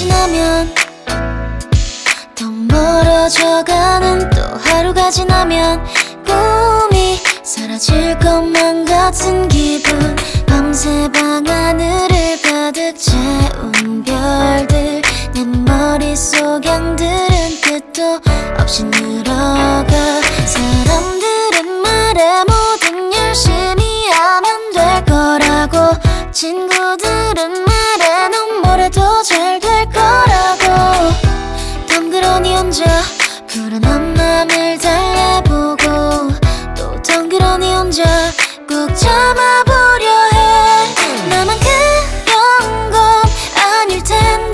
지나면 더 멀어져가는 또 하루가 지나면 꿈이 사라질 것만 같은 기분. 밤새 방하늘을 가득 채운 별들, 내 머릿속 양들은 끝도 없이 늘어가. 사람들은 말해 뭐든 열심히 하면 될 거라고, 친구들은 말해 넌 뭐래도 잘 될 거라고. 덩그러니 혼자 불안한 맘을 달래보고, 또 덩그러니 혼자 꼭 참아보려 해. 나만 그런 건 아닐 텐데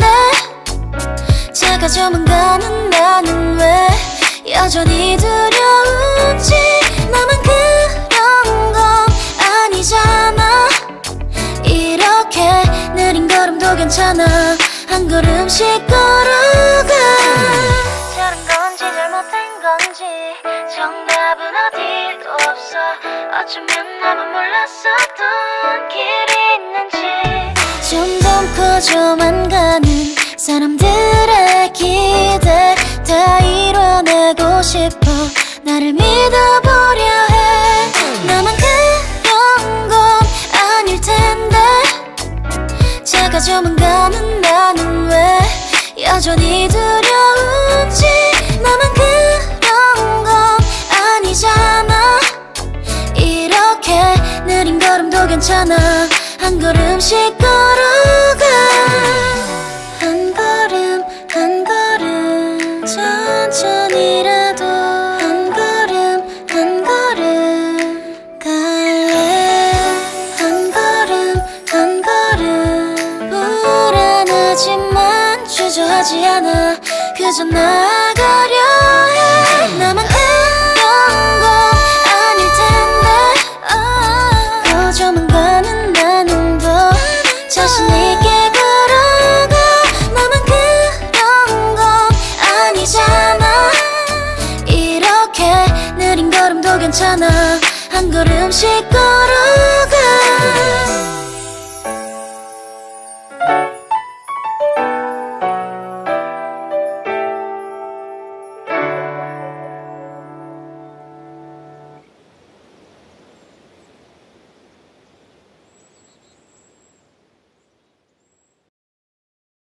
작아져만 가는 나는 왜 여전히 두려운지. 나만 그런 건 아니잖아. 이렇게 느린 걸음도 괜찮아. 한 걸음씩 걸어가. 잘한 건지 잘못한 건지 정답은 어디도 없어. 어쩌면 나만 몰랐었던 길이 있는지. 점점 커져만 가는 사람들의 기대 다 이뤄내고 싶어. 나를 믿어보려 해. 나만 그런 건 아닐 텐데 작아져만 가는 나는 왜 여전히 두려운지. 나만 그런 건 아니잖아. 이렇게 느린 걸음도 괜찮아. 한 걸음씩 걸어가. 한 걸음 한 걸음 천천히라도 한 걸음 갈래. 한 걸음 불안하지만 주저하지 않아. 그저 나가려 해. 나만 그런 건 아닐 텐데 커져만 가는 나는 더 자신 있게 걸어가. 나만 그런 건 아니잖아. 이렇게 느린 걸음도 괜찮아. 한 걸음씩 걸어.